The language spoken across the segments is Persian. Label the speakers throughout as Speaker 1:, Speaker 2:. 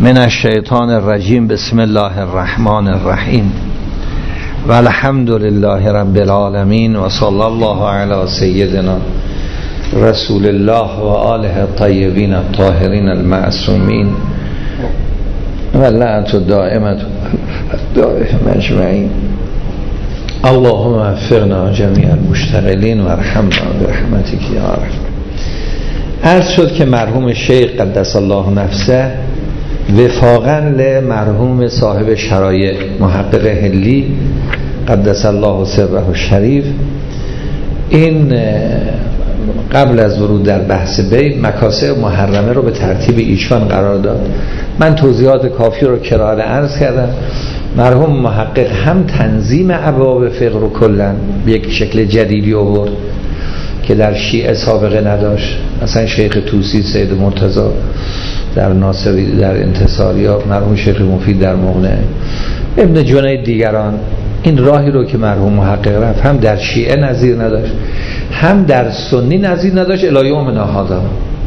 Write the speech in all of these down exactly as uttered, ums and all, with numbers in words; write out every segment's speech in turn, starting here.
Speaker 1: من الشیطان الرجیم. بسم الله الرحمن الرحیم و الحمد لله رب العالمین و صلی الله علی سیدنا رسول الله و آله الطیبین الطاهرین المعصومین و لعنت الدائمة دائم اجمعین. اللهم وفقنا جمیع المشتغلین و ارحمنا برحمتک یا ارحم. عرض شد که مرحوم شیخ قدس الله نفسه وفاقا لمرحوم صاحب شرایع محقق حلی قدس الله سره الشریف، این قبل از ورود در بحث بیت مکاسب محرمه رو به ترتیب ایشان قرار داد. من توضیحات کافی رو کرار عرض کردم. مرحوم محقق هم تنظیم ابواب فقه رو کلن به یک شکل جدیدی آورد که در شیعه سابقه نداشت. مثلا شیخ طوسی، سید مرتضی در ناصری، در انتصاریات، مرحوم شیخ مفید در مغنی، ابن جنید دیگران این راهی رو که مرحوم محقق رفت هم در شیعه نظیر نداشت هم در سنی نظیر نداشت. الی یومنا هذا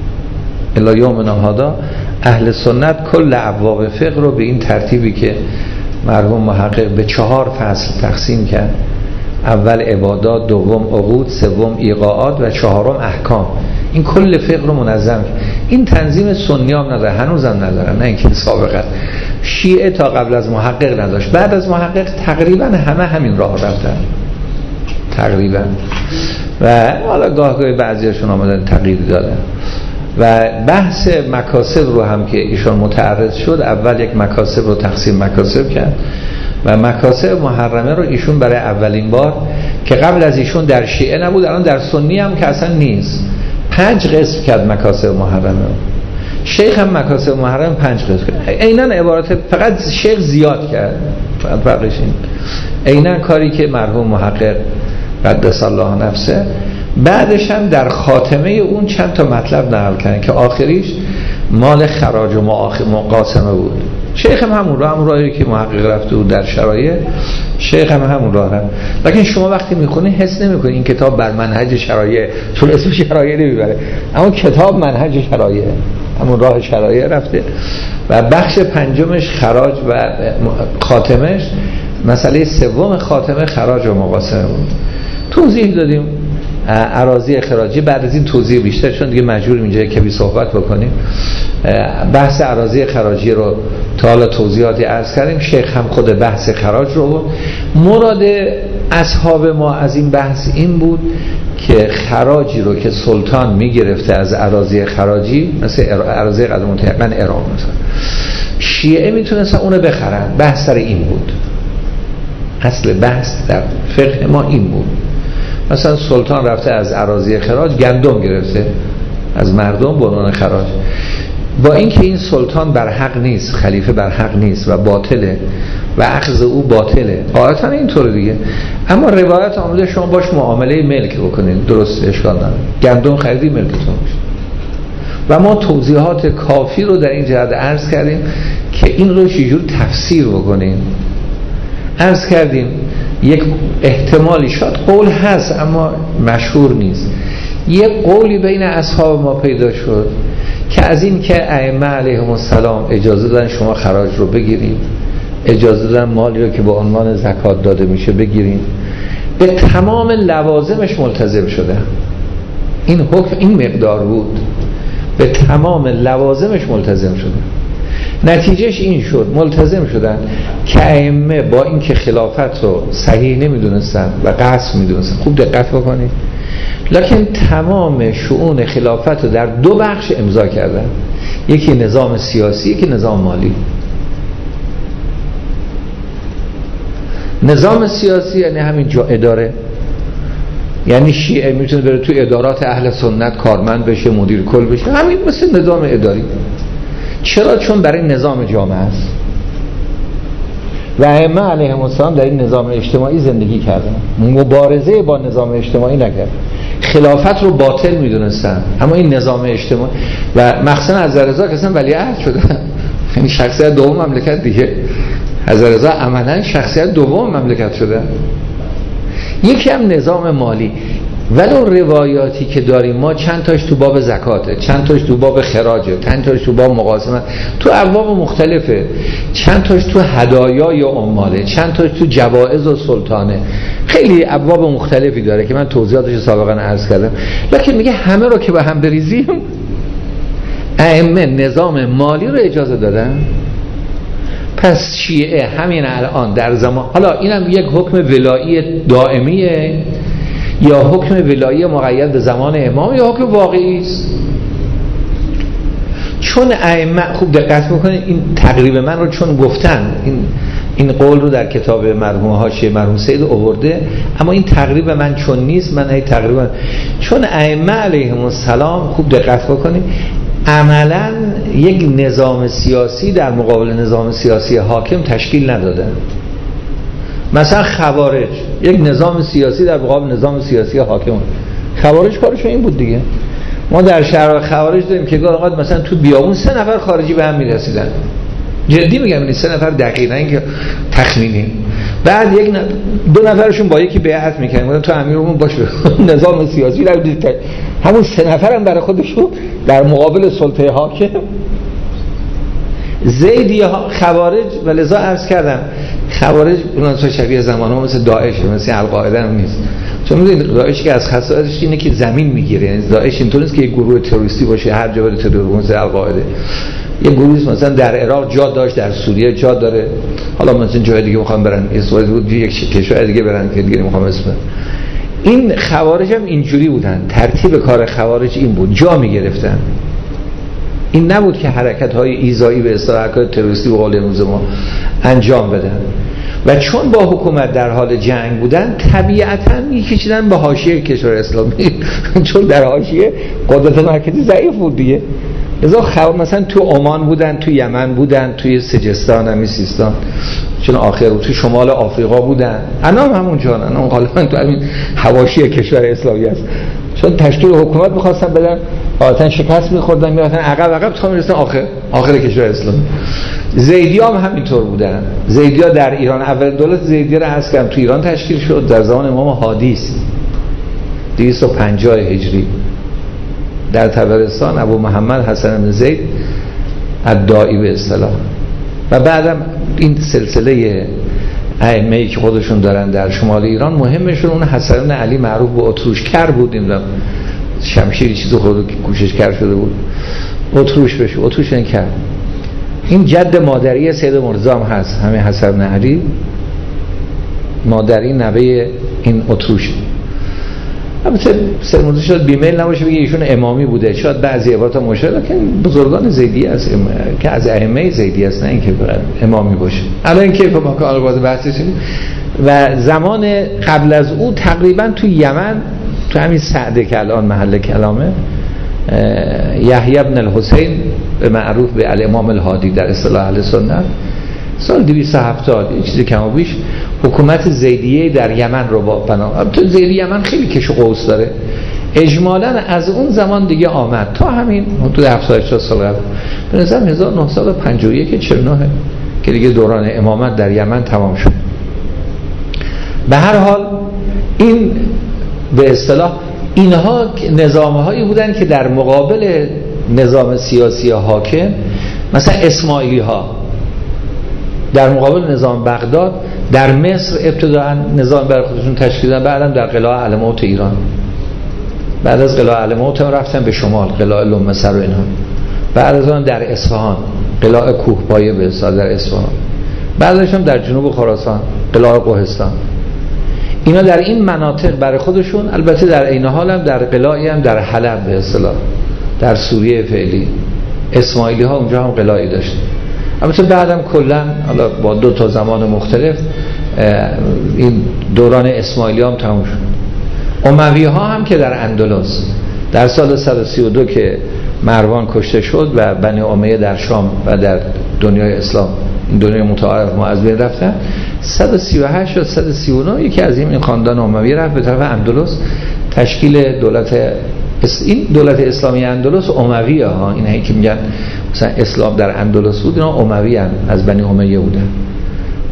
Speaker 1: الی یومنا هذا اهل سنت کل ابواب فقه رو به این ترتیبی که مرحوم محقق به چهار فصل تقسیم کرد، اول عبادات، دوم عقود، سوم ایقاعات و چهارم احکام، این کل فقه رو منظم کرد. این تنظیم سنی هم نداره، هنوز هم ندارن، نه اینکه سابقا. شیعه تا قبل از محقق نداشت، بعد از محقق تقریبا همه همین راه رفتن تقریبا، و حالا گاه گاهی بعضیشون آمدن تغییر دادن. و بحث مکاسب رو هم که ایشان متعرض شد، اول یک مکاسب رو تقسیم مکاسب کرد و مکاسب محرمه رو ایشون برای اولین بار که قبل از ایشون در شیعه نبود، الان در سنی هم که اصلا نیست، پنج قسم کرد مکاسب محرمه رو. شیخ هم مکاسب محرمه پنج قسم کرد. عیناً عبارت، فقط شیخ زیاد کرد، فقط فرقش این. عیناً کاری که مرحوم محقق قدس الله نفسه بعدش هم در خاتمه اون چند تا مطلب نقل کردن که آخریش مال خراج و مقاسمه بود. شیخ هم همون راه همون راهی که محقق رفته بود در شرایع، شیخ هم همون راه رفت. لیکن شما وقتی میخونی حس نمیکنی این کتاب بر منهج شرایع، چون اسم شرایع نمیبره، اما کتاب منهج شرایع، همون راه شرایع رفته. و بخش پنجمش خراج و خاتمش، مسئله سوم خاتمه خراج و مقاسمه بود. توضیح دادیم اراضی خراجی، بعد از این توضیح بیشتر چون دیگه مجبوریم اینجا کمی صحبت بکنیم. بحث اراضی خراجی رو تا حالا توضیحاتی عرض کردیم. شیخ هم خود بحث خراج رو بود. مراد اصحاب ما از این بحث این بود که خراجی رو که سلطان میگرفته از اراضی خراجی، مثل اراضی قدم متیقن عراق مثلا، شیعه میتونستن اونو بخرن. بحث سر این بود، اصل بحث در فقه ما این بود. مثلا سلطان رفته از اراضی خراج گندم گرفته از مردم به عنوان خراج، با اینکه این سلطان بر حق نیست، خلیفه بر حق نیست و باطله و اخذ او باطله، قاعدتا اینطوره دیگه، اما روایت آمده شما باش معامله ملک بکنید، درست، اشکال نداره، گندم خریدی ملکتون میشه. و ما توضیحات کافی رو در این جهت عرض کردیم که این رو چجور تفسیر بکنیم. عرض کردیم یک احتمالی شاید قول هست اما مشهور نیست. یک قولی بین اصحاب ما پیدا شد که از این که ائمه علیهم السلام اجازه دادن شما خراج رو بگیرید، اجازه دادن مالی رو که به عنوان زکات داده میشه بگیرید، به تمام لوازمش ملتزم شده. این حکم این مقدار بود، به تمام لوازمش ملتزم شده. نتیجهش این شد ملتزم شدن که ائمه با اینکه خلافت رو صحیح نمیدونستن و قصد میدونستن، خوب دقت بکنید، لکن تمام شؤون خلافت رو در دو بخش امضا کردن، یکی نظام سیاسی، یکی نظام مالی. نظام سیاسی یعنی همین جا اداره، یعنی شیعه میتونه بره تو ادارات اهل سنت کارمند بشه، مدیر کل بشه، همین مثل نظام اداری. چرا؟ چون برای نظام جامعه است و ائمه علیهم السلام در این نظام اجتماعی زندگی کردن، مبارزه با نظام اجتماعی نکرد. خلافت رو باطل میدونستن، اما این نظام اجتماعی و مخصوصا حضرت رضا که اصلا ولیعهد شدن، یعنی شخصیت دوم مملکت دیگه. حضرت رضا عملاً شخصیت دوم مملکت شده. یکی هم نظام مالی. ولو روایاتی که داریم ما چند تاش تو باب زکاته، چند تاش تو باب خراجه، چند تاش تو باب مقاسمه، تو ابواب مختلفه، چند تاش تو هدایا یا عماله، چند تاش تو جوائز و سلطانه، خیلی ابواب مختلفی داره که من توضیحاتش سابقا عرض کردم. لکن میگه همه رو که به هم بریزیم ائمه نظام مالی رو اجازه دادن. پس شیعه همین الان در زمان، حالا اینم یک حکم ولایی دائمیه یا حکم ولایی مقید به زمان امام یا حکم واقعی است. چون ائمه، خوب دقت بکنید این تقریب من رو چون گفتن، این این قول رو در کتاب مرحوم حاشیه مرحوم سید آورده، اما این تقریب من چون نیست، من هی تقریبا چون ائمه علیهم السلام، خوب دقت بکنید، عملا یک نظام سیاسی در مقابل نظام سیاسی حاکم تشکیل ندادن. مثلا خوارج یک نظام سیاسی در مقابل نظام سیاسی حاکم، خوارج کارشون این بود دیگه. ما در شهر خوارج داریم که گاه اوقات مثلا تو بیابون سه نفر خارجی به هم میرسیدن، جدی میگم، این سه نفر دقیقاً این که تخمینی، بعد یک ن... دو نفرشون با یکی بیعت میکنن، گفتن تو امیرمون باش نظام سیاسی رو دیدید، همون سه نفرم برای خودشون در مقابل سلطه حاکم. زیدی خوارج، و لذا عرض کردم خوارج اون شبیه زمانه مثل داعش، مثل القاعده هم نیست. چون میدونید داعش که از خصائصش اینه که زمین میگیره، یعنی داعش اینطور نیست که یک گروه تروریستی باشه هر جا بره ترور، مثل القاعده. یه گروه مثلا در عراق جا داشت، در سوریه جا داره، حالا مثلا جای دیگه میخوام برن، اسرائیل بود یک کشور دیگه برن که دیگه میخوام اسم. این خوارج هم اینجوری بودن، ترتیب کار خوارج این بود، جا میگرفتن. این نبود که حرکت‌های ایذایی به اصطلاح حرکات تروریستی به قول امروز ما انجام بدن. و چون با حکومت در حال جنگ بودن، طبیعتاً می‌کشیدن به حاشیه کشور اسلامی چون در حاشیه قدرت مرکزی ضعیف بود دیگه. لذا خو... مثلا تو عمان بودن، تو یمن بودن، توی سجستان، همین سیستان، چون آخر تو شمال آفریقا بودن، الان همون جان، الان غالبا تو همین حواشی کشور اسلامی است. چون تشکیل حکومت می‌خواستن بدن، عادتاً شکست می‌خوردن، می‌رفتن عقب عقب تا می‌رسن آخر آخر کشور اسلامی. زیدی‌ها هم همینطور بودن. زیدی‌ها در ایران، اول دولت زیدیه را هست کردم تو ایران تشکیل شد در زمان امام هادی است، دویست و پنجاه هجری. در طبرستان ابو محمد حسن بن زید الدائی به اصطلاح. و بعدم این سلسله ائمه‌ای که خودشون دارن در شمال ایران، مهمشون اون حسن بن علی معروف به اتروشکر بود، این شمشیری چیزو خود کوشش کرد شده بود اتروش بشه، اتروش این کرد. این جد مادری سید مرتضی هم هست، همین حسن بن علی مادری نوه این اتروش. البته سید مرتضی شاید بیمیل نباشه بگه ایشون امامی بوده، شاید بعضی عبارات مشابه، لکن بزرگان زیدی است که از ائمه زیدی است، نه اینکه امامی باشه. الان که ما که البته بحثش و زمان قبل از او تقریبا تو یمن، تو همین سعده که الان محل کلامه، یحیی بن الحسین به معروف به الامام الهادی در اصطلاح اهل سنت، سال دویست و هفتاد یه چیزی کم و بیش حکومت زیدیه در یمن رو با بنا. تو زیدی یمن خیلی کش و قوس داره، اجمالاً از اون زمان دیگه آمد تا همین حدود هفتاد هشتاد سال قبل، به نظر هزار و نهصد و پنجاه و یک چهل و نه که دیگه دوران امامت در یمن تمام شد. به هر حال این به اصطلاح اینها نظامهایی بودن که در مقابل نظام سیاسی حاکم، مثلا اسماعیلی ها در مقابل نظام بغداد در مصر ابتداء نظام برای خودشون تشکیل دادن، بعدم در قلاع علموت ایران، بعد از قلاع علموت هم رفتن به شمال قلاع لمسر و اینها، بعد از آن در اصفهان قلاع کوهپایه به اصطلاح در اصفهان، بعدش هم در جنوب خراسان قلاع قهستان. اینا در این مناطق برای خودشون، البته در این حال هم در قلاعی هم در حلب به اصطلاح در سوریه فعلی اسماعیلی ها اونجا هم قلاعی داشتن. البته بعدم کلا حالا با دو تا زمان مختلف این دوران اسماعیلی هم تموم شد. اموی ها هم که در اندلس در سال صد و سی و دو که مروان کشته شد و بنی امیه در شام و در دنیای اسلام، این دنیای متعارف ما از بین رفتن، صد و سی و هشت تا صد و سی و نه یکی از این خاندان اموی رفت به طرف اندلس، تشکیل دولت این دولت اسلامی اندلس امویه ها، اینایی که میگن مثلا اسلام در اندلس بود، اینا اموی هم از بنی امیه بودن.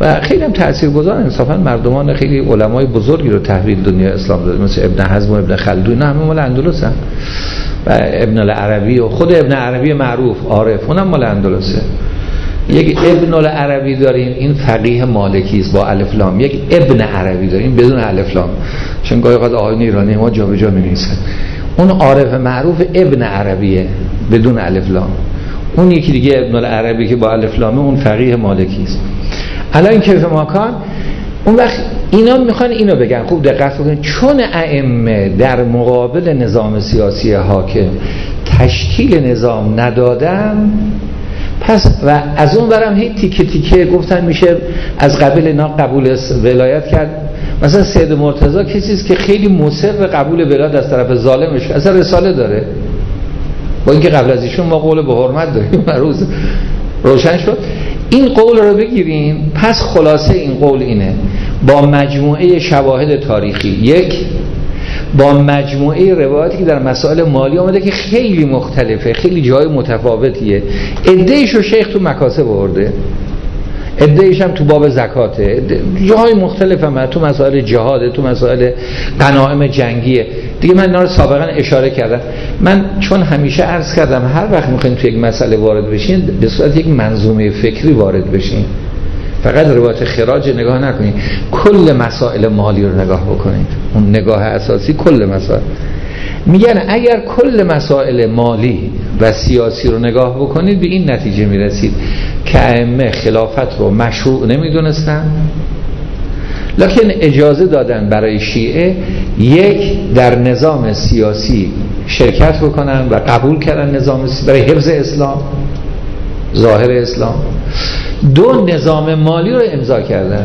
Speaker 1: و خیلی هم تاثیرگذار انصافا مردمان خیلی علمای بزرگی رو تحویل دنیا اسلام داده، مثل ابن حزم و ابن خلدون، نه همه مال اندلسن، و ابن العربی و خود ابن عربی معروف عارف اونم مال اندلسه. یک ابن العربی داریم، این فقیه مالکی است با الف لام. یک ابن عربی داریم بدون الف لام، چون گاهی اوقات آقایون ایرانی ما جابجا می‌نویسن. اون عارف معروف ابن عربیه بدون الف لام. اون یکی دیگه ابن العربی که با الف لامه، اون فقیه مالکی است. الان کیف ماکان اون وقت اینا میخوان اینو بگن، خوب دقت کنید، چون ائمه در مقابل نظام سیاسی حاکم تشکیل نظام ندادن، پس و از اون برم هی تیکه تیکه گفتن میشه از قبیل اینا قبول ولایت کرد. مثلا سید مرتضی کسی است که خیلی مصر به قبول ولایت از طرف ظالمش، اصلا رساله داره، با اینکه قبل از ایشون ما قول به حرمت داریم. روز روشن شد. این قول رو بگیریم. پس خلاصه این قول اینه، با مجموعه شواهد تاریخی، یک، با مجموعه روایاتی که در مسائل مالی آمده که خیلی مختلفه، خیلی جای متفاوتیه، عده‌ایشو شیخ تو مکاسب آورده، عده‌ایش هم تو باب زکاته، جاهای مختلف هم تو مسائل جهاده، تو مسائل غنایم جنگیه دیگه. من اینا رو سابقا اشاره کردم. من چون همیشه عرض کردم هر وقت میخواین تو یک مسئله وارد بشین به صورت یک منظومه فکری وارد بشین، فقط روایت خراج نگاه نکنید، کل مسائل مالی رو نگاه بکنید. اون نگاه اساسی کل مسائل. میگن اگر کل مسائل مالی و سیاسی رو نگاه بکنید به این نتیجه میرسید که ائمه خلافت رو مشروع نمیدونستن، لکن اجازه دادن برای شیعه یک در نظام سیاسی شرکت بکنن و قبول کردن نظام سیاسی برای حفظ اسلام، ظاهر اسلام. دو، نظام مالی رو امضا کردن.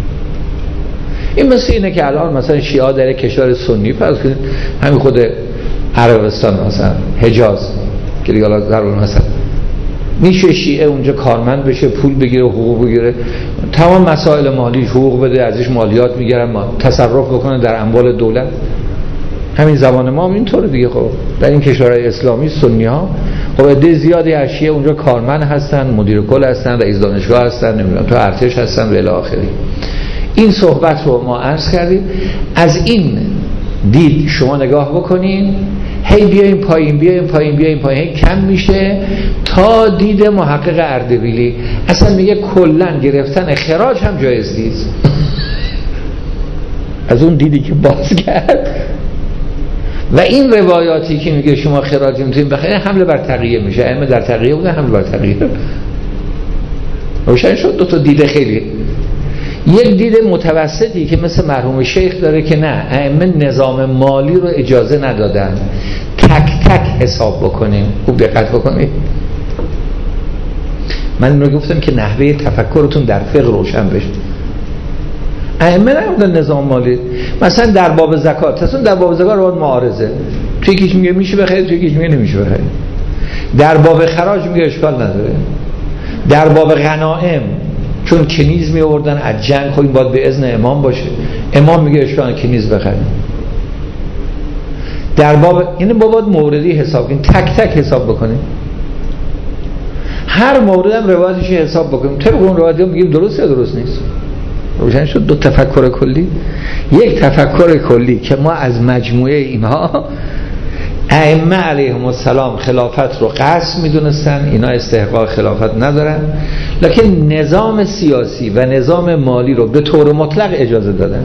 Speaker 1: این مثل اینه که الان مثلا شیعه در کشور سنی، فرض کنید همین خود عربستان مثلا حجاز که دیگه الان در اون مثلا میشه شیعه اونجا کارمند بشه، پول بگیره، حقوق بگیره، تمام مسائل مالی حقوق بده، ازش مالیات میگیرن، تصرف بکنه در اموال دولت. همین زمان ما هم اینطوره دیگه. خب در این کشورهای اسلامی سنی ها خب عده زیادی از شیعه اونجا کارمند هستن، مدیر کل هستن، رئیس دانشگاه هستن، نمیدونم تو ارتش هستن و الی آخره. این صحبت رو ما عرض کردیم. از این دید شما نگاه بکنین، هی بیایم پایین بیایم پایین بیایم پایین، هی کم میشه تا دید محقق اردبیلی اصلا میگه کلن گرفتن خراج هم جایز نیست. از اون دیدی که باز کرد و این روایاتی که میگه شما خراج میتونید بخرید، حمله بر تقیه میشه. ائمه در تقیه بوده، حمله بر تقیه. روشن شد. دو تا دید خیلی، یک دید متوسطی که مثل مرحوم شیخ داره که نه، ائمه نظام مالی رو اجازه ندادن، تک تک حساب بکنیم. خوب دقت بکنید. من اینو گفتم که نحوه تفکرتون در فقه روشن بشه. ائمه نمیدونن نظام مالی، مثلا در باب زکات، مثلا در باب زکات رو معارضه، توی یکیش میگه میشه بخرید، توی یکیش میگه نمیشه بخرید. در باب خراج میگه اشکال نداره. در باب غنائم چون کنیز می آوردن از جنگ، خب این باید به اذن امام باشه، امام میگه اشکال کنیز بخرید. در باب این بابات موردی حساب کنید، تک تک حساب بکنید، هر مورد هم روایتش حساب بکنیم، طبق اون روایت میگیم درست یا درست نیست. روشن شد. دو تفکر کلی، یک تفکر کلی که ما از مجموعه اینها ائمه علیهم السلام خلافت رو قصد میدونستن، اینا استحقاق خلافت ندارن، لکن نظام سیاسی و نظام مالی رو به طور مطلق اجازه دادن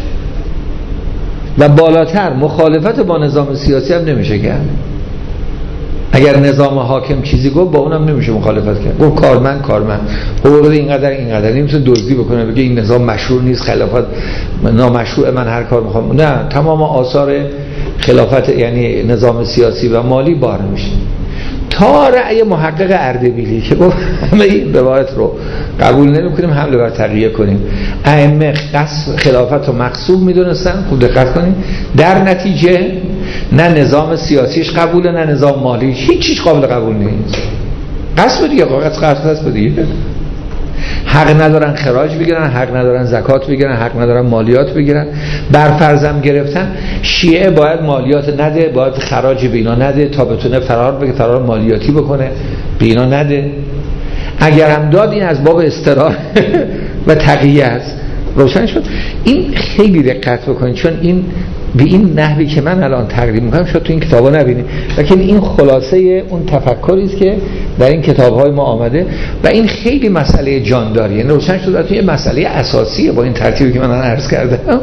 Speaker 1: و بالاتر مخالفت با نظام سیاسی هم نمیشه کرد. اگر نظام حاکم چیزی گفت با اونم نمیشه مخالفت کرد. گفت کارمند کارمند، حقوق اینقدر اینقدر، نمیشه دزدی بکنه بگه این نظام مشروع نیست، خلافت نامشروع، من هر کار میخوام. نه، تمام آثار خلافت یعنی نظام سیاسی و مالی بار میشه. تا رأی محقق اردبیلی که گفت همه این روایت رو قبول نمیکنیم، حمله بر تقیه کنیم. ائمه قصد خلافت رو مقصود میدونستن. خوب دقت کنیم. در نتیجه نه نظام سیاسیش قبوله، نه نظام مالیش، هیچ چیز قابل قبول نیست. قصد دیگه، قصد قصد دیگه. حق ندارن خراج بگیرن، حق ندارن زکات بگیرن، حق ندارن مالیات بگیرن. بر فرضم گرفتن شیعه باید مالیات نده، باید خراج به اینا نده تا بتونه فرار بگه، فرار مالیاتی بکنه، به اینا نده. اگر هم داد این از باب استراحت و تقیه است. روشن شد؟ این خیلی دقت بکنید، چون این به این نحوی که من الان تقدیم میکنم شاید تو این کتابا نبینید، لیکن این خلاصه اون تفکری است که در این کتاب‌های ما آمده و این خیلی مسئله جانداریه. یعنی روشن شد تو یه مسئله اساسیه با این ترتیبی که من الان عرض کردم.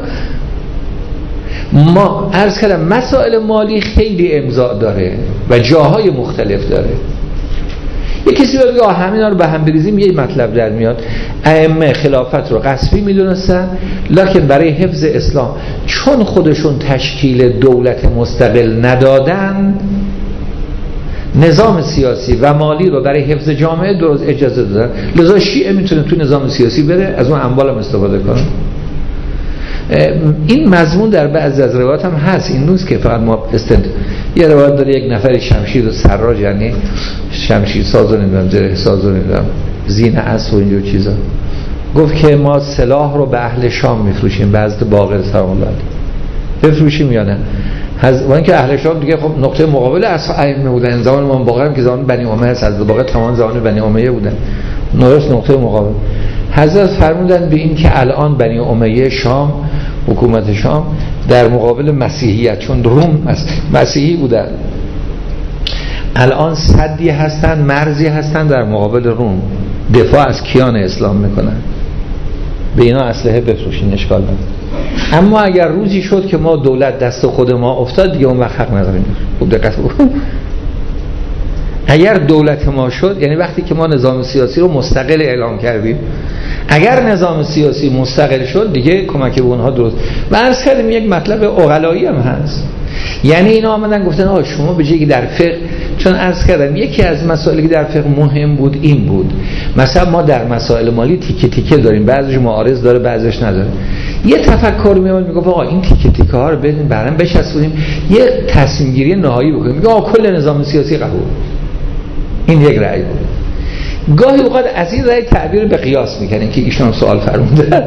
Speaker 1: ما عرض کردم مسائل مالی خیلی امضا داره و جاهای مختلف داره. یک کسی باید بگه همینا رو به هم بریزیم یه مطلب در میاد. ائمه خلافت رو غصبی میدونستن، لکن برای حفظ اسلام چون خودشون تشکیل دولت مستقل ندادن، نظام سیاسی و مالی رو برای حفظ جامعه درست اجازه دادن. لذا شیعه میتونه تو نظام سیاسی بره، از اون اموال هم استفاده کنه. این مضمون در بعضی از روایات هم هست، این نیست که فقط ما استند. یه روایت داره یک نفر شمشیر و سراج، یعنی شمشیر ساز و نمیدونم زره ساز و نمیدونم زینه اسب و اینجور چیزا، گفت که ما سلاح رو به اهل شام میفروشیم، به حضرت باقر سلام الله علیه بفروشیم یا نه. از وان که اهل شام دیگه خب نقطه مقابل از ائمه بودن، زمان امام باقر هم که زمان بنی امیه است، حضرت باقر تمام زمان بنی امیه بودن، نورس نقطه مقابل. حضرت فرمودن به این که الان بنی امیه شام، حکومت شام در مقابل مسیحیت، چون روم مسیحی بودن، الان صدی هستن، مرزی هستن در مقابل روم، دفاع از کیان اسلام میکنن، به اینا اسلحه بفروشین اشکال نداره. اما اگر روزی شد که ما دولت دست خود ما افتاد دیگه اون وقت حق نداریم. خوب دقت بکن. اگر دولت ما شد، یعنی وقتی که ما نظام سیاسی رو مستقل اعلام کردیم، اگر نظام سیاسی مستقل شد دیگه کمک به اونها درست. و عرض کردیم یک مطلب عقلایی هم هست، یعنی اینا آمدن گفتن آه شما به جایی که در فقه، چون عرض کردم یکی از مسائلی که در فقه مهم بود این بود، مثلا ما در مسائل مالی تیکه تیکه داریم، بعضیش معارض داره بعضیش نداره. یه تفکر میاد میگه آقا این تیکه تیکه ها رو بدیم برام بچسبونیم، یه تصمیم گیری نهایی بکنیم، میگه آقا کل نظام سیاسی قبول. این یک رأی بود. گاهی اوقات از این رأی تعبیر به قیاس میکنن که ایشون سوال فرمودن،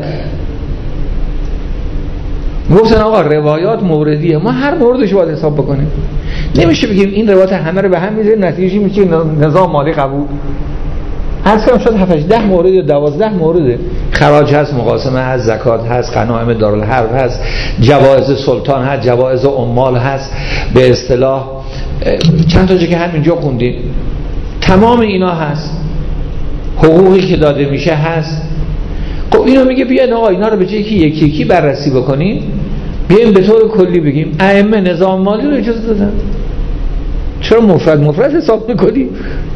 Speaker 1: گفتن آقا روایات موردیه، ما هر موردش باید حساب بکنیم. نمیشه بگیم این روایات همه رو به هم میذاریم نتیجه میشه نظام مالی قبول. از کم شد هفت ده مورد یا دوازده مورد، خراج هست، مقاسمه هست، زکات هست، غنایم دارالحرب هست، جوایز سلطان هست، جوایز عمال هست، به اصطلاح چند تا جا که همینجا خوندیم تمام اینا هست، حقوقی که داده میشه هست. خب اینو میگه بیاین آقا اینا رو به جایی که یکی یکی بررسی بکنیم، بیایم به طور کلی بگیم ائمه نظام مالی رو اجازه دادن. چرا مفرد مفرد حساب میکنی؟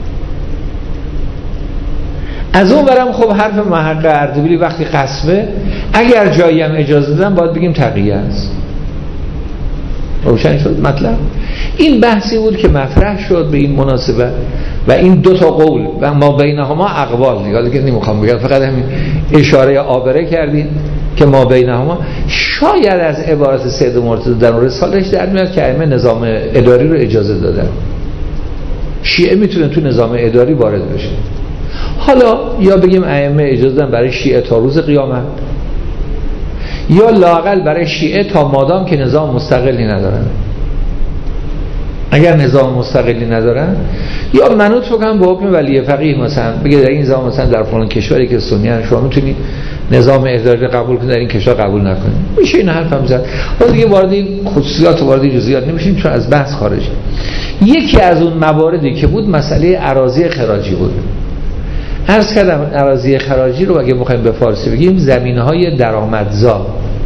Speaker 1: از اون برم خب حرف محق اردبیلی وقتی قسمه، اگر جایی هم اجازه دادن باید بگیم تقیه است. روشن شد مطلب؟ این بحثی بود که مطرح شد به این مناسبت و این دو تا قول و ما بینهما اقوال دیگه، حالا که نمیخوام بگم، فقط همین اشاره آبره کردین که ما بینهما شاید از عبارت سید مرتضی در رساله‌اش در میاد که ائمه نظام اداری رو اجازه دادن، شیعه میتونه تو نظام اداری وارد بشه. حالا یا بگیم ائمه اجازه دادن برای شیعه تا روز قیامت، یا لااقل برای شیعه تا مادام که نظام مستقلی ندارن. اگر نظام مستقلی ندارن یا منوط بکنن به حکم ولی فقیه، مثلا بگه در این زمان مثلا در فلان کشوری که سنی ان شما میتونید نظام اداری قبول کنید، در این کشور قبول نکنید. میشه این حرف هم زد. حالا دیگه وارد این خصوصیات و وارد جزئیات نمیشیم چون از بحث خارج. یکی از اون مواردی که بود مسئله اراضی خراجی بود. عرض کردم اراضی خراجی رو اگه بخوایم به فارسی بگیم زمینهای درآمدزا.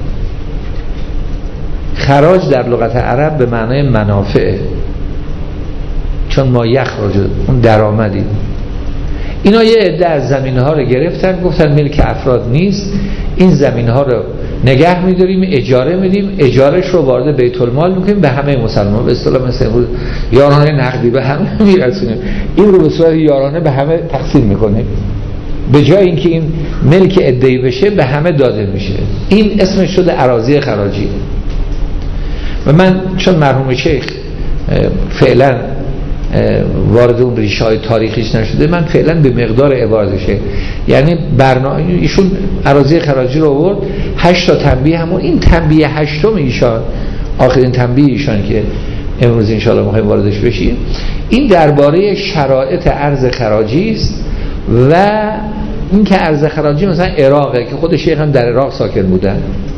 Speaker 1: خراج در لغت عرب به معنای منافع، چون ما یخرج اون درآمدی. اینا یه عده از زمینها رو گرفتن گفتن ملک افراد نیست، این زمینها رو نگه می‌داریم، اجاره میدیم، اجارش رو وارد بیت المال می‌کنیم، به همه مسلمانان به اصطلاح مثلا یارانه نقدی به همه میرسونیم، این رو به صورت یارانه به همه تقسیم می‌کنیم، به جای اینکه این ملک عده‌ای بشه به همه داده میشه. این اسمش شده اراضی خراجی. و من چون مرحوم شیخ فعلا وارد اون ریشه های تاریخیش نشده، من فعلا به مقدار عبارتشه، یعنی برنامه ایشون اراضی خراجی رو آورد، هشت تا تنبیه، همون این تنبیه هشتم ایشان، آخرین تنبیه ایشان که امروز انشاءالله میخوایم واردش بشیم، این درباره شرایط ارز خراجی است و این که ارز خراجی مثلا عراقه که خود شیخ هم در عراق ساکن بودن،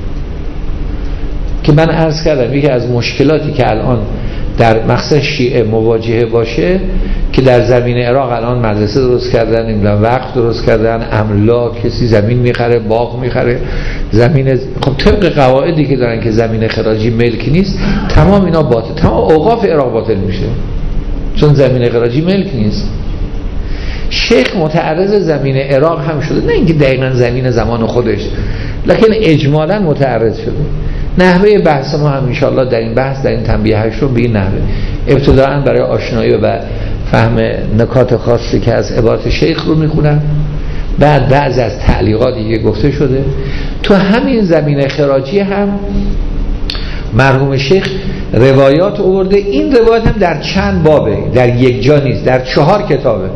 Speaker 1: که من عرض کردم یکی از مشکلاتی که الان در مقصد شیعه مواجهه باشه که در زمین عراق الان مدرسه درست کردن، نمیدونم وقف درست کردن، املاک، کسی زمین میخره، باغ میخره، زمین خب طبق قواعدی که دارن که زمین خراجی ملک نیست، تمام اینا باطل، تمام اوقاف عراق باطل میشه چون زمین خراجی ملک نیست. شیخ متعرض زمین عراق هم شده، نه اینکه دقیقاً زمین زمان خودش، لکن اجمالاً متعرض شده. نحوه بحث ما هم انشاءالله در این بحث، در این تنبیه هشتم به این نحوه، ابتداءً برای آشنایی و فهم نکات خاصی که از عبارت شیخ رو میخونم، بعد بعضی از تعلیقاتی که گفته شده. تو همین زمین خراجی هم مرحوم شیخ روایات آورده. این روایات هم در چند بابه، در یک جا نیست، در چهار کتابه.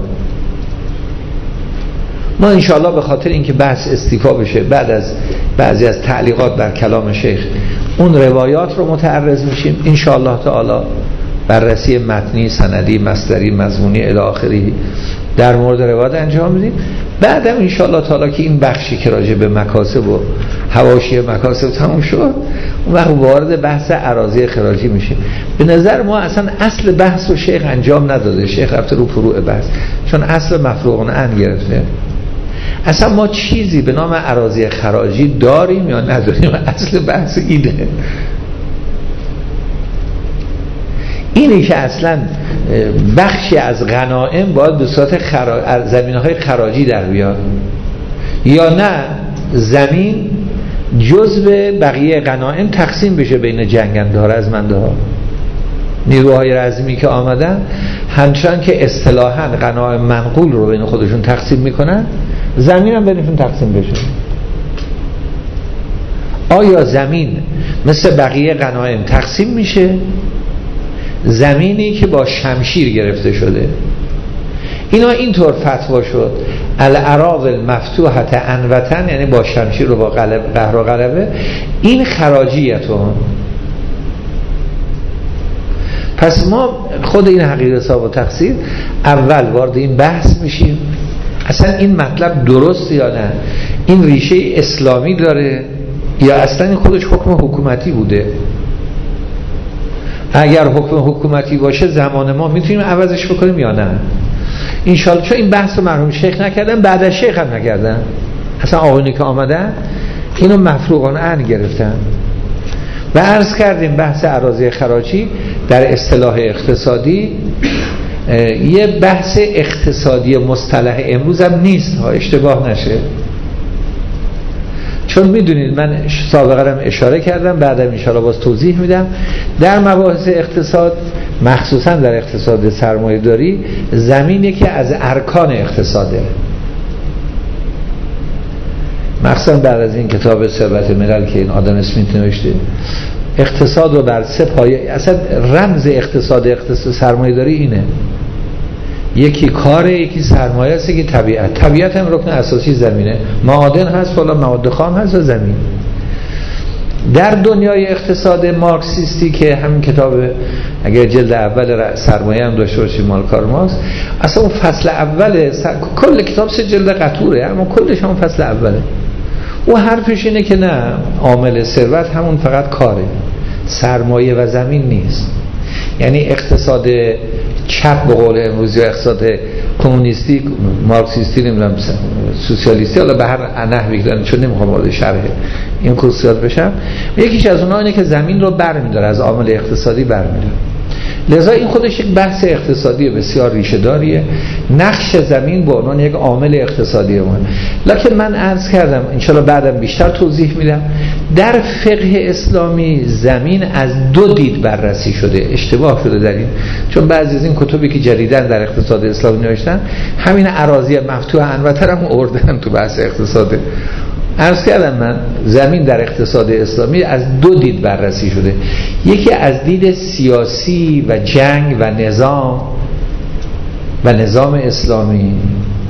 Speaker 1: ما انشاءالله به خاطر اینکه بحث استیفا بشه، بعد از بعضی از تعلیقات بر کلام شیخ اون روایات رو متعرض میشیم انشاءالله تعالی، بررسی متنی، سندی، مصدری، مضمونی الی آخری در مورد روایات انجام میدیم. بعدم انشاءالله تعالی که این بخشی که راجع به مکاسب و حواشی مکاسب تموم شد، اون وقت وارد بحث اراضی خراجی میشیم. به نظر ما اصلا اصل بحث رو شیخ انجام نداده، شیخ رفته رو فروع بحث، چون اصل مفروغ عنه گرفته. اصلا ما چیزی به نام اراضی خراجی داریم یا نداریم؟ اصل بحث اینه. اینه که اصلا بخشی از غنائم باید به صورت خرا... زمینهای خراجی در بیاد، یا نه زمین جزء بقیه غنائم تقسیم بشه بین جنگنده ها، رزمنده ها. نیروهای رزمی که آمدن همچنان که اصطلاحاً غنائم منقول رو بین خودشون تقسیم میکنن، زمین هم بینشون تقسیم بشه. آیا زمین مثل بقیه غنایم تقسیم میشه؟ زمینی که با شمشیر گرفته شده، اینا اینطور فتوا شد الاراضی المفتوحه عن وطن، یعنی با شمشیر و با قهر و غلبه، این خراجیتون. پس ما خود این حقیقت حساب و تقسیم اول وارد این بحث میشیم، اصلا این مطلب درست یا نه، این ریشه اسلامی داره یا اصلا این خودش حکم حکومتی بوده. اگر حکم حکومتی باشه زمان ما میتونیم عوضش بکنیم یا نه انشالله، چون این بحث رو مرحوم شیخ نکردن، بعد از شیخ هم نکردن، اصلا آقایونی که آمدن اینو مفروغانه ان گرفتن. و عرض کردیم بحث اراضی خراجی در اصطلاح اقتصادی یه بحث اقتصادی مصطلح امروز هم نیست ها، اشتباه نشه، چون میدونید من سابقا هم اشاره کردم، بعدم انشاءالله باز توضیح میدم. در مباحث اقتصاد، مخصوصا در اقتصاد سرمایه داری، زمینی که از ارکان اقتصاده، مخصوصا بعد از این کتاب ثروت ملل که این آدم اسمیت نوشته، اقتصاد رو بر سه پایه، اصلا رمز اقتصاد اقتصاد سرمایه داری اینه، یکی کاره، یکی سرمایه است، یکی طبیعت. طبیعت هم رکن اساسی زمینه، معادن هست، فلان مواد خام هست و زمین. در دنیای اقتصاد مارکسیستی که همین کتاب اگر جلد اول سرمایه هم داشته باشید مال کارل مارکس، اصلا اون فصل اول سر... کل کتاب سه جلد قطوره، اما کلش هم فصل اوله. او حرفش اینه که نه، عامل ثروت همون فقط کاره، سرمایه و زمین نیست. یعنی اقتصاد چپ به قول امروزی، اقتصاد کمونیستی، مارکسیستی، نمیدونم سوسیالیستی، حالا به هر نحوی دارن، چون نمیخوام وارد شرح این خصوصیات بشم. یکیش از اونها اینه که زمین رو برمی‌داره، از عامل اقتصادی برمی‌داره. لذا این خودش یک بحث اقتصادی بسیار ریشه داریه، نقش زمین به عنوان یک عامل اقتصادی مهم. لکن من عرض کردم انشالله بعدم بیشتر توضیح میدم، در فقه اسلامی زمین از دو دید بررسی شده. اشتباه شده در این، چون بعضی از این کتبی که جدیداً در اقتصاد اسلامی نوشتن همین اراضی مفتوحه انوتر هم آوردن تو بحث اقتصاد. عرض کردم من زمین در اقتصاد اسلامی از دو دید بررسی شده، یکی از دید سیاسی و جنگ و نظام و نظام اسلامی،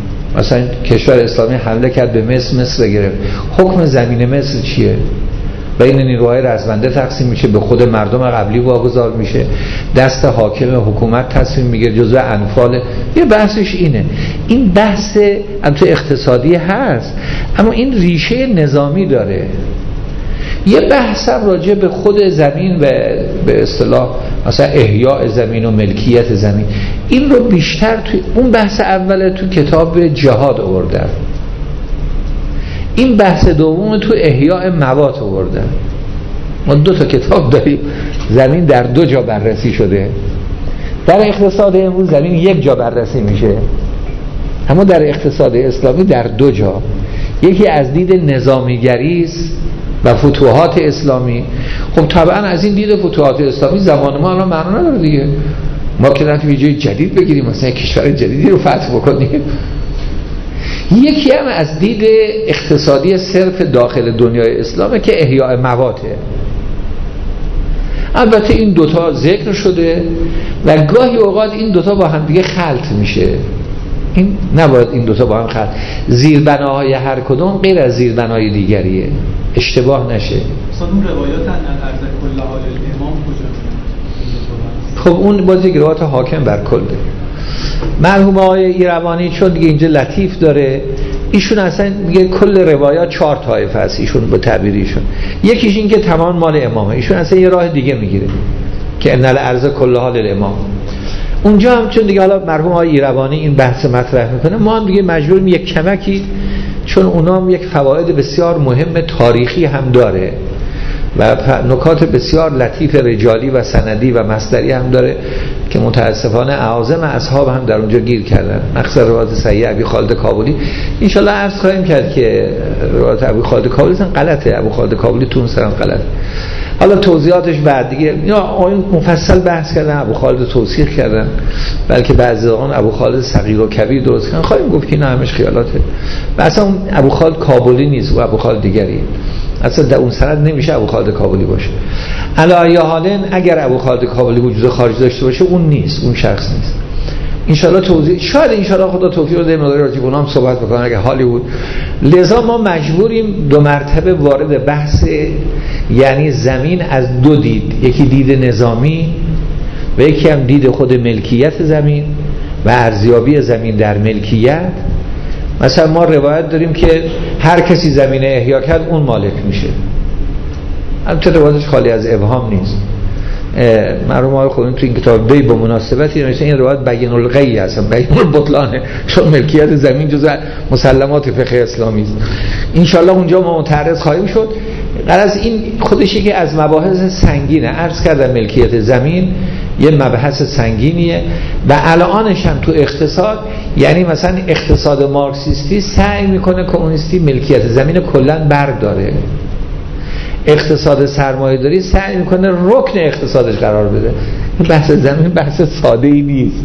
Speaker 1: مثلا کشور اسلامی حمله کرد به مصر، مصر گرفت، حکم زمین مصر چیه؟ بین نیروهای رزمنده تقسیم میشه، به خود مردم قبلی واگذار میشه، دست حاکم حکومت تصمیم میگیره، جزء انفال. یه بحثش اینه. این بحث تو اقتصادی هست اما این ریشه نظامی داره. یه بحث هم راجع به خود زمین و به اصطلاح مثلا احیاء زمین و ملکیت زمین، این رو بیشتر توی اون بحث اول تو کتاب جهاد آوردن، این بحث دوم تو احیاء موات آوردن. ما دو تا کتاب داریم، زمین در دو جا بررسی شده. در اقتصاد امروز زمین یک جا بررسی میشه، اما در اقتصاد اسلامی در دو جا. یکی از دید نظامیگری است و فتوحات اسلامی. خب طبعا از این دید فتوحات اسلامی زمان ما الان معنا نداره دیگه. ما که نتونیم یه جای جدید بگیریم مثلا کشور جدیدی رو فتح بکنیم. یکی هم از دید اقتصادی صرف داخل دنیای اسلامه که احیاء مواته. البته این دوتا ذکر شده و گاهی اوقات این دوتا با هم دیگه خلط میشه. این نباید این دوتا با هم خلط. زیربناهای هر کدوم غیر از زیربنای دیگریه، اشتباه نشه.
Speaker 2: مثلا اون روایات عرض کل حال الامام کجا؟
Speaker 1: خب اون باز یک روایت حاکم بر کله. مرحوم آقای ایروانی چون دیگه اینجا لطیف داره، ایشون اصلا میگه کل روایات چهار طایفه است. ایشون با تعبیر ایشون یکیش این که تمام مال امامه، ایشون اصلا یه راه دیگه میگیره که ان الارض کلها للامام. اونجا هم چون دیگه حالا مرحوم آقای ایروانی این بحث مطرح میکنه، ما هم دیگه مجبوریم یک کمکی، چون اونا هم یک فواید بسیار مهم تاریخی هم داره و نکات بسیار لطیف رجالی و سندی و مصدری هم داره که متاسفانه اعاظم اصحاب هم در اونجا گیر کردن. مخصوصا روایت صحیح ابی خالد کابلی ان شاء الله عرض خواهیم کرد که روایت ابی خالد کابلی اصلا غلطه، ابو خالد کابلی تونس هم غلطه. حالا توضیحاتش بعد دیگه یا آیون مفصل بحث کردن، ابو خالد توصیح کردن، بلکه بعضی آن ابو خالد صغیر و کبیر درست کردن. خواهیم گفت که نه همش خیالاته. اصلا اون ابو خالد کابلی نیست، و ابو خالد دیگری، اصلا در اون سند نمیشه ابو خالد کابلی باشه. علی ای حال اگر ابو خالد کابلی وجود خارجی داشته باشه اون نیست، اون شخص نیست. ان شاء الله توضیح، شاید ان شاء الله خدا توفیق بده مقدار راجع به اونام صحبت بکنم اگه حالی بود. لذا ما مجبوریم دو مرتبه وارد بحث یعنی زمین از دو دید، یکی دید نظامی و یکی هم دید خود ملکیت زمین و ارزیابی زمین در ملکیت. مثلا ما روایت داریم که هر کسی زمین احیا کرد اون مالک میشه. البته روایتش خالی از ابهام نیست. مرحوم آقای خودین تو این کتاب دی با مناسبتی نوشتن این روایت بیان الغی هست، بیان البطلانه، چون ملکیت زمین جزء مسلمات فقه اسلامی است. ان شاء الله اونجا ما متعرض خواهیم شد. غرض این خودش که از مباحث سنگینه. عرض کردم ملکیت زمین یه مبحث سنگینیه و الانش هم تو اقتصاد، یعنی مثلا اقتصاد مارکسیستی سعی میکنه کمونیستی ملکیت زمین کلا برداره، اقتصاد سرمایه‌داری سعی میکنه رکن اقتصادش قرار بده. بحث زمین بحث ساده ای نیست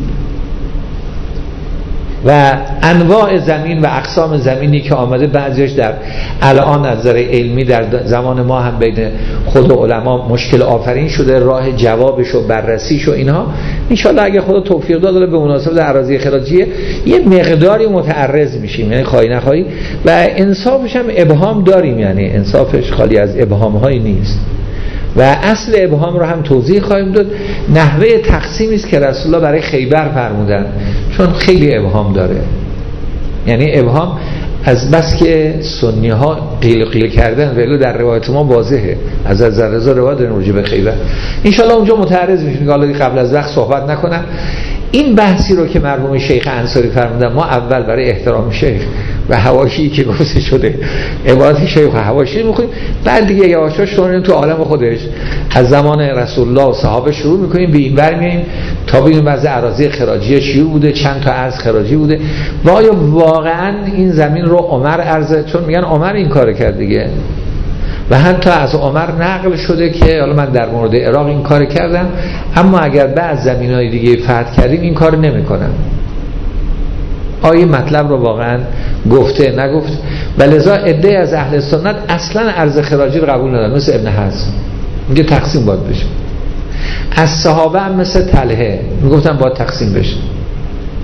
Speaker 1: و انواع زمین و اقسام زمینی که آمده بعضیش در الان از نظر علمی در زمان ما هم بین خود علما مشکل آفرین شده، راه جوابش و بررسیش و اینها ان شاء الله اگه خدا توفیق داد به مناسبت اراضی خراجی یه مقداری متعرض میشیم، یعنی خواهی نخواهی، و انصافش هم ابهام داریم، یعنی انصافش خالی از ابهام هایی نیست و اصل ابهام رو هم توضیح خواهیم داد. نحوه تقسیمی است که رسول الله برای خیبر فرمودن، چون خیلی ابهام داره، یعنی ابهام از بس که سنی ها قیل قیل کردن ولی در روایت ما واضحه. از از رضا روایت داریم راجع به خیبر، ان شاء الله اونجا متعرض میشیم که حالا قبل از وقت صحبت نکنم. این بحثی رو که مرحوم شیخ انصاری فرمودن، ما اول برای احترام شیخ و حواشی که گفته شده عبارت شیخ و حواشی میخونیم، بعد دیگه یواشاش شونیم تو عالم خودش از زمان رسول الله و صحابه شروع میکنیم به این برمیاییم تا ببینیم وضع اراضی خراجی چی بوده، چند تا ارز خراجی بوده و آیا واقعا این زمین رو عمر ارز، چون میگن عمر این کار کرد دیگه و حتی از عمر نقل شده که حالا من در مورد عراق این کار کردم اما اگر بعض زمینای دیگه فتح کردیم این کار نمیکنم. آیه مطلب رو واقعا گفته نگفت و لذا عده از اهل سنت اصلا ارز خراجی رو قبول ندارن، مثل ابن حزم میگه تقسیم باید بشه. از صحابه هم مثل طلحه میگفتن باید تقسیم بشه.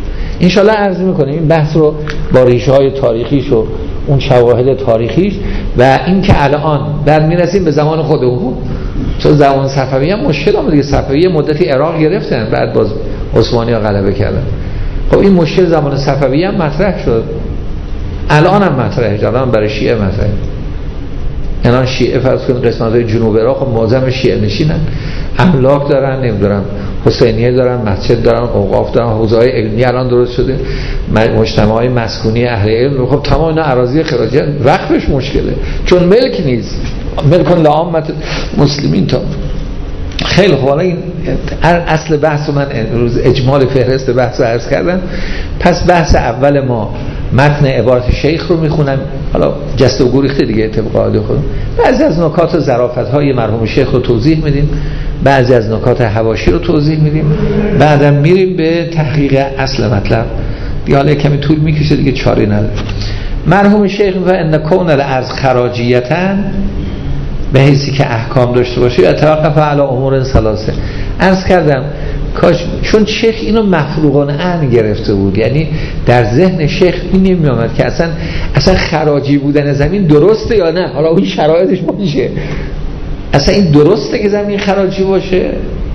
Speaker 1: انشالله عرض میکنیم این بحث رو با ریشه های تاریخیش و اون شواهد تاریخیش
Speaker 3: و این که الان بعد میرسیم به زمان خودمون، چون زمان صفوی هم مشکل هم دیگه، صفوی مدتی عراق گرفتن بعد باز عثمانی ها غلبه کردن. خب این مشکل زمان صفوی هم مطرح شد، الان هم مطرحه، الان برای شیعه مطرحه. الان شیعه فرض کنید قسمت‌های جنوب عراق خب معظم شیعه نشینن، املاک دارن، نمیدونم حسینیه دارن، مسجد دارن، اوقاف دارن، حوزه‌های علمی الان درست شده، مجتمع‌های مسکونی اهل علم. خب تمام اینا اراضی خراجی، وقفش مشکله چون ملک نیست، ملک لعامت مسلمین. تا خیلی خوب، حالا این اصل بحث من روز اجمال فهرست بحث رو عرض کردم. پس بحث اول ما متن عبارت شیخ رو میخونم، حالا جست و گریخته دیگه طبق عاده خودم. بعضی از نکات و ظرافت‌های مرحوم شیخ رو توضیح میدیم، بعضی از نکات حواشی رو توضیح میدیم، بعدم میریم به تحقیق اصل مطلب. دیگه حالا کمی طول میکشه دیگه، چاره نداره. مرحوم شیخ و ان کون الارض خراجیتن، به حیثی که احکام داشته باشه، یا توقف علی امور ثلاثه. عرض کردم کاش، چون شیخ اینو مفروغان عن گرفته بود، یعنی در ذهن شیخ این نمی آمد که اصلا اصلا خراجی بودن زمین درسته یا نه، حالا اون شرایطش باشه، اصلا این درسته که زمین خراجی باشه.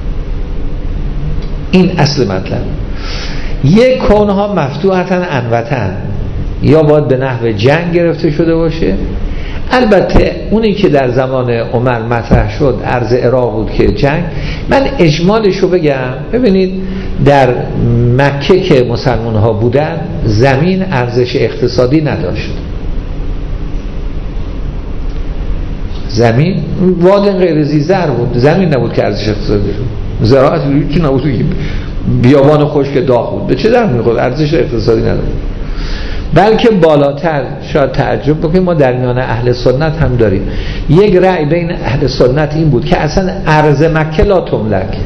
Speaker 3: این اصل مطلب. یک کونها مفتوحتن انوتن، یا باید به نحو جنگ گرفته شده باشه. البته اونی که در زمان عمر مطرح شد ارض عراق بود که جنگ. من اجمالش رو بگم. ببینید در مکه که مسلمان ها بودن زمین ارزش اقتصادی نداشت، زمین واد غیر ذی‌زرع بود، زمین نبود که ارزش اقتصادی بود، زراعت هیچی نبود، بیابان خشک داغ بود، به چه در میخورد؟ ارزش اقتصادی نداشت. بلکه بالاتر شاید تعجب بکنید، ما در میان اهل سنت هم داریم یک رأی بین اهل سنت این بود که اصلا ارض مکه لا تملک،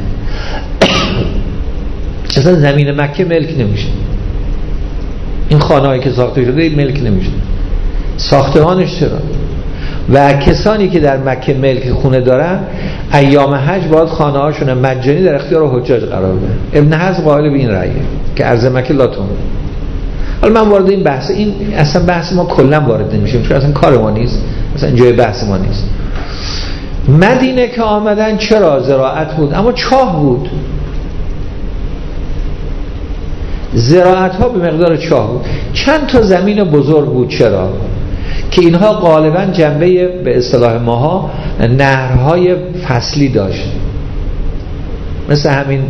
Speaker 3: اصلا زمین مکه ملک نمیشه، این خانه‌ای که ساخته شده ملک نمیشه، ساختمانش چرا. و کسانی که در مکه ملک خونه دارن ایام حج باید خانه هاشون مجانی در اختیار حجاج قرار بده. ابن حزم قائل به این رأیه که ارض مکه لا تملک. حالا من وارد این بحث، این اصلا بحث ما کلا وارد نمیشیم چون اصلا کار ما نیست، اصلا جای بحث ما نیست. مدینه که آمدن چرا زراعت بود، اما چاه بود، زراعت ها به مقدار چاه بود. چند تا زمین بزرگ بود، چرا؟ که اینها غالبا جنبه به اصطلاح ماها نهرهای فصلی داشت، مثل همین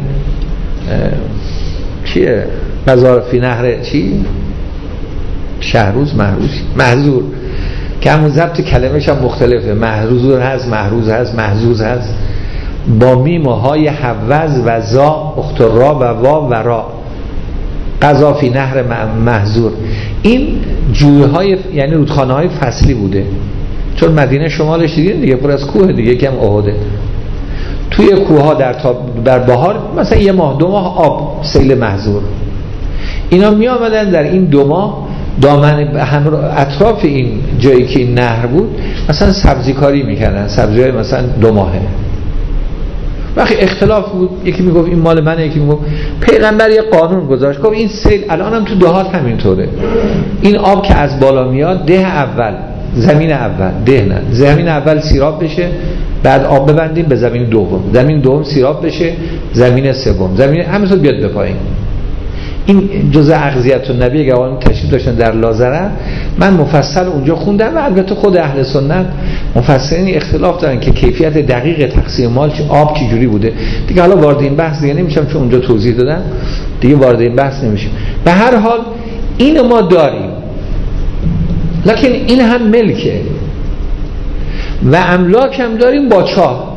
Speaker 3: چیه مزارفی نهر چی؟ شهروز محروز محزور، که همون ضبط کلمش هم مختلفه، محروزور هست، محروز هست، محزوز هست، با میم و های حوز و زا اخترا و وا و را، قذافی نهر محزور. این جویه های یعنی رودخانه های فصلی بوده، چون مدینه شمالش دیگه دیگه پر از کوه دیگه، کم احده. توی کوه ها در, در بهار مثلا یه ماه دو ماه آب، سیل محزور. اینا می آمدن در این دو ماه دامن اطراف این جایی که این نهر بود مثلا سبزی کاری میکردن، سبزی های مثلا دو ماهه. وقتی اختلاف بود، یکی میگفت این مال منه، یکی میگفت. پیغمبر یه قانون گذاشت، گفت این سیل الان هم تو دهات همینطوره، این آب که از بالا میاد ده اول، زمین اول ده نه زمین اول سیراب بشه، بعد آب ببندیم به زمین دوم، زمین دوم سیراب بشه، زمین سوم، زمین همینطور بیاد به پایین. این جزء اغذیت النبی که آقایون تشریف داشتن در لازره، من مفصل اونجا خوندم. و البته خود اهل سنت مفسرین اختلاف دارن که کیفیت دقیق تقسیم مال آب چه جوری بوده. دیگه حالا وارد این بحث دیگه نمیشم چون اونجا توضیح دادم، دیگه وارد این بحث نمیشیم. به هر حال اینو ما داریم، لکن این هم ملکه و املاک هم داریم با چاه.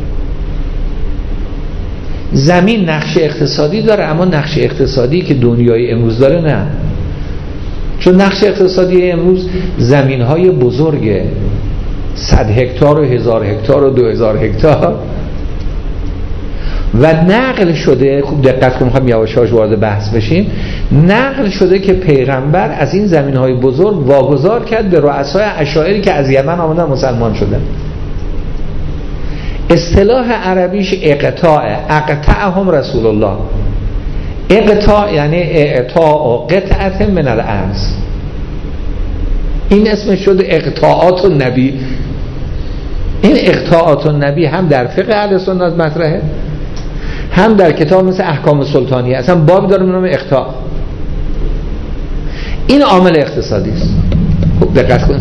Speaker 3: زمین نقش اقتصادی داره، اما نقش اقتصادی که دنیای امروز داره نه، چون نقش اقتصادی امروز زمین‌های بزرگه، صد هکتار و هزار هکتار و دو هزار هکتار و نقل شده. خوب دقت کنیم، می‌خوام یواش یواش وارد بحث بشیم. نقل شده که پیغمبر از این زمین‌های بزرگ واگذار کرد به رؤسای عشایری که از یمن آمدن مسلمان شدن. اصطلاح عربیش اقطاع، اقطعهم رسول الله. اقطاع یعنی اعطاء قطعه من الارض. این اسمش شده اقطاعات النبی. این اقطاعات النبی هم در فقه اهل سنت مطرحه، هم در کتاب مثل احکام سلطانیه اصلا باب داره به نام اقطاع. این عامل اقتصادی است. خوب دقت کنید،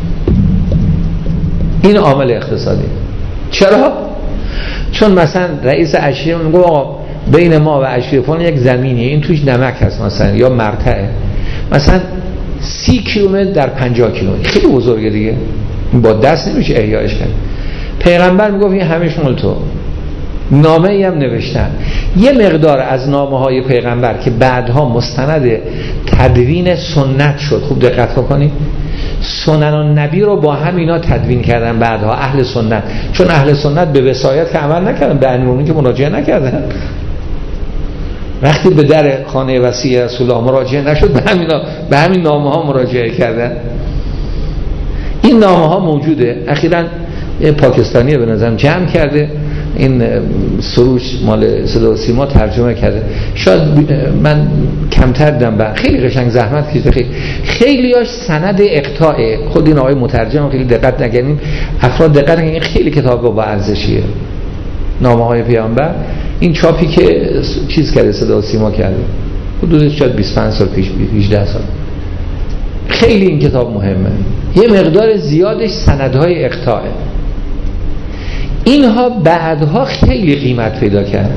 Speaker 3: این عامل اقتصادی. چرا؟ چون مثلا رئیس اشیره میگه آقا بین ما و اشیره فلان یک زمینیه، این توش نمک هست مثلا یا مرتعه، مثلا سی کیلومتر در پنجاه کیلومتر، خیلی بزرگه دیگه، با دست نمیشه احیایش کرد. پیغمبر میگفت این همش مال تو. نامه ای هم نوشتن. یه مقدار از نامه های پیغمبر که بعدها مستند تدوین سنت شد، خوب دقت کنید، سنن النبی رو با هم اینا تدوین کردن بعدها اهل سنت، چون اهل سنت به وصایت که عمل نکردن، به امیرالمومنین که مراجعه نکردن. وقتی به در خانه وصی رسول الله مراجعه نشد، به همین به همین نامه ها مراجعه کردن. این نامه ها موجوده. اخیراً پاکستانی به نظرم جمع کرده، این سروش مال صدا و سیما ترجمه کرده. شاید من کمتر دیدم، با خیلی قشنگ زحمت کشیده، خیلی خیلیاش سند اقطاعه. خود این آقای مترجم خیلی دقت نکنیم، افراد دقت نکنیم، خیلی کتاب با ارزشیه. نامه های پیامبر، این چاپی که چیز کرده صدا و سیما کرده حدودش شاید بیست و پنج سال پیش، هجده سال. خیلی این کتاب مهمه. یه مقدار زیادش سندهای اقطاعه. اینها بعدها خیلی قیمت پیدا کردن.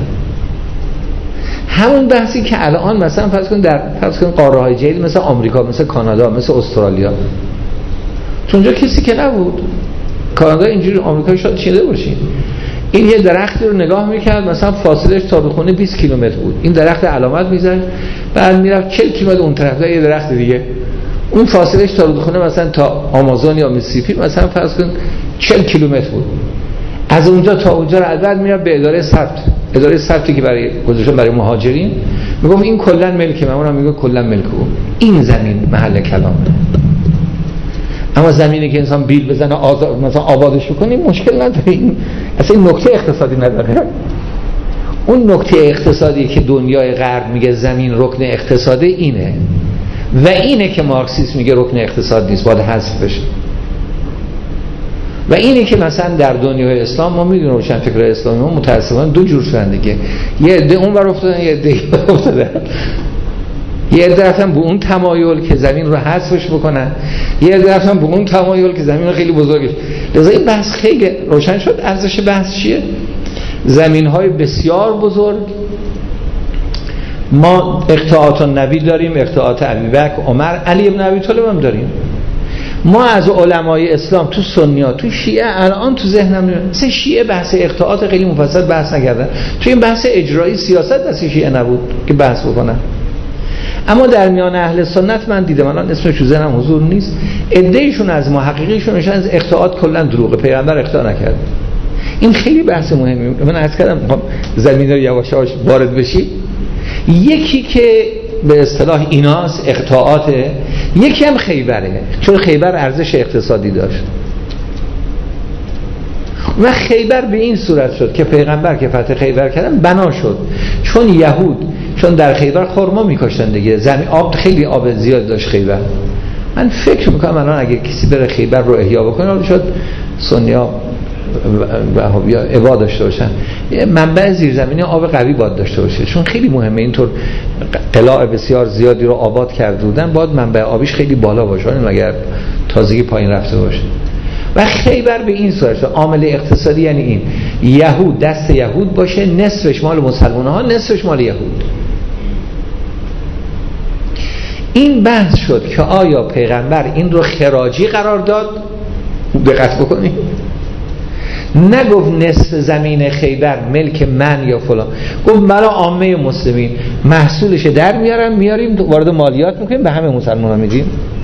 Speaker 3: همون بحثی که الان مثلا فرض کن در فرض کن قاره های جدید مثل آمریکا، مثل کانادا، مثل استرالیا، چون اونجا کسی که نبود. کانادا اینجوری، آمریکا شاید چیده باشین. این یه درختی رو نگاه میکرد مثلا فاصلش تا به خونه بیست کیلومتر بود، این درخت علامت میذاشت، بعد میرفت چهل کیلومتر اون طرف یه درخت دیگه، اون فاصلش تا به خونه مثلا تا آمازون یا میسیپی مثلا فرض کن چهل کیلومتر بود. از اونجا تا اونجا رو بعد میرفت به اداره ثبت، اداره ثبتی که برای گذاشتن برای مهاجرین، میگم این کلا ملک من، اونم میگه کلا ملک او. این زمین محل کلامه. اما زمینی که انسان بیل بزنه آزاد مثلا آبادش کنه مشکل نداره، این اصلا این نکته اقتصادی نداره. اون نکته اقتصادی که دنیای غرب میگه زمین رکن اقتصادی اینه، و اینه که مارکسیسم میگه رکن اقتصاد نیست، باید حذف بشه. و اینه که مثلا در دنیای اسلام ما میدونیم روشن فکر اسلامی ما متأسفانه دو جور شدن دیگه، یه عده اون ور افتادن، یه عده اینور افتادن. یه عده رفتن به اون تمایل که زمین رو حذفش بکنن، یه عده رفتن به اون تمایل که زمین رو خیلی بزرگش. لذا این بحث خیلی روشن شد. ارزش بحث چیه؟ زمین‌های بسیار بزرگ. ما اقطاعات النبی داریم، اقطاعات ابوبکر، عمر، علی ابن ابی طالب هم داریم. ما از علمای اسلام تو سنی‌ها، تو شیعه، الان تو ذهنم نمیاد سه شیعه بحث اقطاعات خیلی مفصل بحث نکردن. تو این بحث اجرایی سیاست دست شیعه نبود که بحث بکنن. اما در میان اهل سنت من دیدم، الان اسمش تو ذهنم حضور نیست، عده‌ایشون از محققیشون نشون از اقطاعات کلا دروغه، پیغمبر اقطاع نکرد. این خیلی بحث مهمی. من عرض کردم زمین رو یواش یواش وارد بشی. یکی که به اصطلاح ایناست اقطاعاته، یکی هم خیبره، چون خیبر ارزش اقتصادی داشت. و خیبر به این صورت شد که پیغمبر که فتح خیبر کردن بنا شد، چون یهود چون در خیبر خرما میکاشتن دیگه، زمین آب خیلی آب زیاد داشت خیبر. من فکر میکنم الان اگه کسی بره خیبر رو احیا بکنه، حالا شاید سنی‌ها وهابی‌ها ابا داشته باشن، منبع زیرزمینی آب قوی باید داشته باشه، چون خیلی مهمه. اینطور قلاع بسیار زیادی رو آباد کرده بودن، باید منبع آبیش خیلی بالا باشه مگر تازگی پایین رفته باشه. و خیبر به این صورت عامل اقتصادی یعنی این یهود دست یهود باشه، نصفش مال مسلمان ها، نصفش مال یهود. این بحث شد که آیا پیغمبر این رو خراجی قرار داد؟ دقت بکنید، نگفت نصف زمین خیبر ملک من یا فلان، گفت برای عامه مسلمین محصولش در میارم میاریم وارد مالیات میکنیم به همه مسلمان ها میدیم.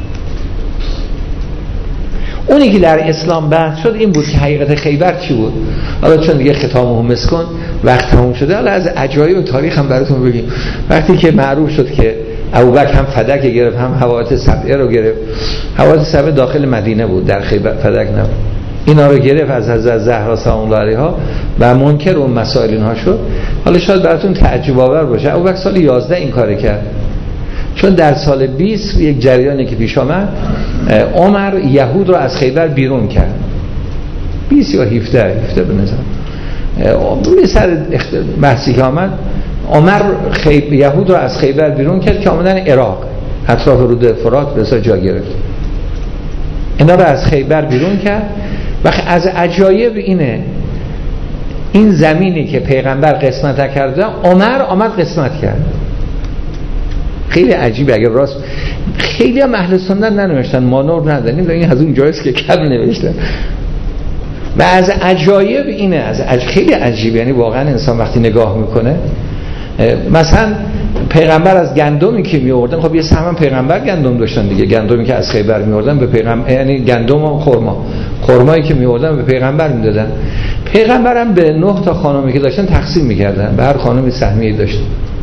Speaker 3: اونی که در اسلام بحث شد این بود که حقیقت خیبر چی بود. حالا چون دیگه ختامه مسکن وقت تموم شده، حالا از عجایب تاریخ هم براتون بگیم. وقتی که معروف شد که ابوبکر هم فدک گرفت، هم حوادث سبعه رو گرفت. حوادث سبعه داخل مدینه بود، در خیبر فدک نبود. اینا رو گرفت از حضرت زهرا سلام الله علیها و منکر اون مسائل اینها شد. حالا شاید براتون تعجب آور باشه، ابوبکر سال یازده این کار کرد. چون در سال بیست یک جریانی که پیش آمد، عمر یهود رو از خیبر بیرون کرد. بیست یا هفده هفده به نظر روی سر بحثی که آمد، عمر خیب... یهود رو از خیبر بیرون کرد که آمدن عراق، اطراف رود فرات به جا گرفت. اینا رو از خیبر بیرون کرد. و از عجایب اینه، این زمینی که پیغمبر قسمت کرده، عمر آمد قسمت کرد. خیلی عجیبه. اگر راست خیلی هم اهل سنت ننوشتن، ما نور نداریم، این از اون جایست که کم نوشتن. و از عجایب اینه، از عج... خیلی عجیبه. یعنی واقعا انسان وقتی نگاه میکنه، مثلا پیغمبر از گندمی که میوردن، خب یه سهم پیغمبر گندم داشتن دیگه، گندمی که از خیبر میوردن به پیغمبر، یعنی گندم و خرما، خرمایی که میوردن به پیغمبر میدادن. پیغمبرم به نه تا خانمی که داشتن تقسیم میکردن، به هر خانمی سهمیه داشت.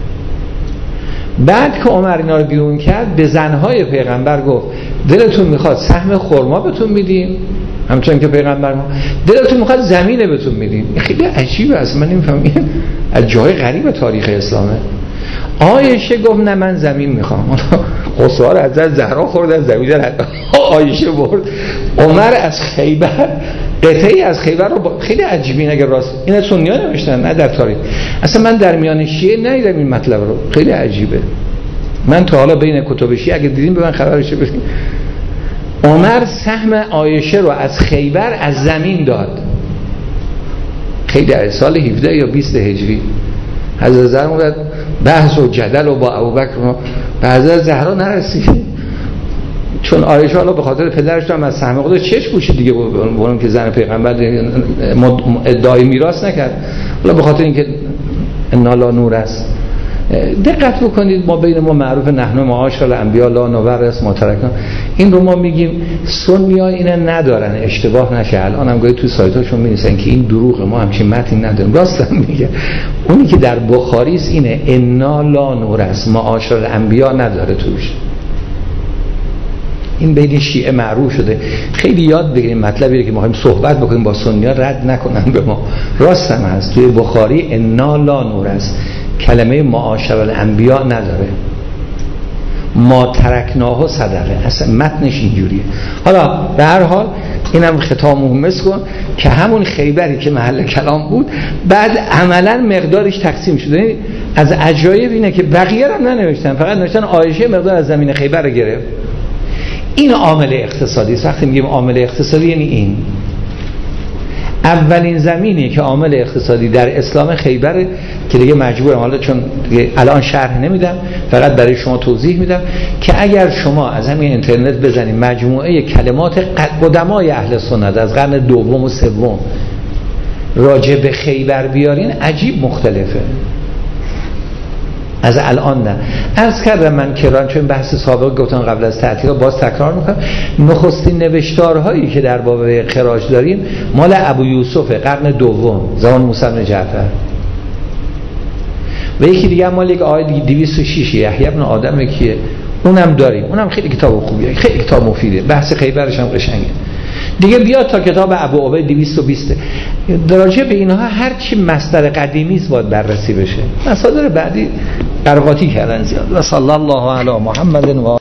Speaker 3: بعد که عمر اینا رو بیرون کرد، به زنهای پیغمبر گفت دلتون میخواد سهم خرما بهتون میدیم، همچون که پیغمبر ما، دلتون میخواد زمینه بهتون میدیم. خیلی عجیبه، اصلا من نمیفهمم، از جای غریب تاریخ اسلامه. عایشه گفت نه من زمین میخوام. قصار از زهرا خورد، از زمین عایشه برد. عمر از خیبر قطعی از خیبر رو با... خیلی عجیبه. اگر راست اینا سنی‌ها نوشتن، نه در تاریخ. اصلا من در میان شیعه ندیدم این مطلب رو. خیلی عجیبه. من تا حالا بین کتب شیعه اگه دیدیم به من خبرش بدین. عمر سهم عایشه رو از خیبر از زمین داد. خیلی سال هفده یا بیست هجری. حضرت زهرا بحث و جدل و با ابوبکر به حضرت زهرا نرسید، چون عایشه حالا به خاطر پدرش هم از سهم خود چشم پوشید دیگه، اون که زن پیغمبر ادعای میراث نکرد، حالا به خاطر اینکه انا لا نور است. دقت بکنید، ما بین ما معروف نحن معاشر الانبیاء لا نورث ما ترکنا، این رو ما میگیم. سنی‌ها اینا ندارن، اشتباه نشه. الان هم گاهی تو سایتاشون می‌نویسن که این دروغه، ما همچین متنی نداریم. راست میگه. اونی که در بخاری است اینه انا لا نورث معاشر الانبیاء نداره توش. این بین شیعه معروف شده. خیلی یاد بگیریم مطلبی که ما می‌خوایم صحبت بکنیم با سنی‌ها رد نکنن به ما. راست هم هست، توی بخاری انا لا نورث کلمه معاشر الانبیاء نداره. ما ترکناه صدقه، اصلا متنش اینجوریه. حالا به هر حال اینم ختامو مس کن که همون خیبری که محل کلام بود بعد عملا مقدارش تقسیم شده. از عجایب اینه که بقیه هم ننوشتن، فقط نوشتن عایشه مقدار از زمین خیبر رو گرفت. این عامل اقتصادی است. وقتی میگیم عامل اقتصادی یعنی این اولین زمینی که عامل اقتصادی در اسلام خیبر، که دیگه مجبورم حالا چون الان شرح نمیدم، فقط برای شما توضیح میدم که اگر شما از همین اینترنت بزنید مجموعه کلمات قدمای اهل سنت از قرن دوم و سوم راجع به خیبر بیارین، عجیب مختلفه از الان. نه عرض کردم من کران، چون بحث سابق گفتم قبل از تعطیل باز تکرار میکنم، نخستین نوشتارهایی که در باب خراج داریم مال ابو یوسف قرن دوم زمان موسی بن جعفر، و یکی دیگه مال یک آقای دویست و شش یحیی بن آدم کیه، اونم داریم. اونم خیلی کتاب خوبیه، خیلی کتاب مفیده، بحث خیبرش هم قشنگه. دیگه بیاد تا کتاب ابو عبید دویست و بیست. راجع به اینها هر چی مصدر قدیمی است باید بررسی بشه. مصادر بعدی قرقاتی کردن زیاد. و صلی الله علی محمد و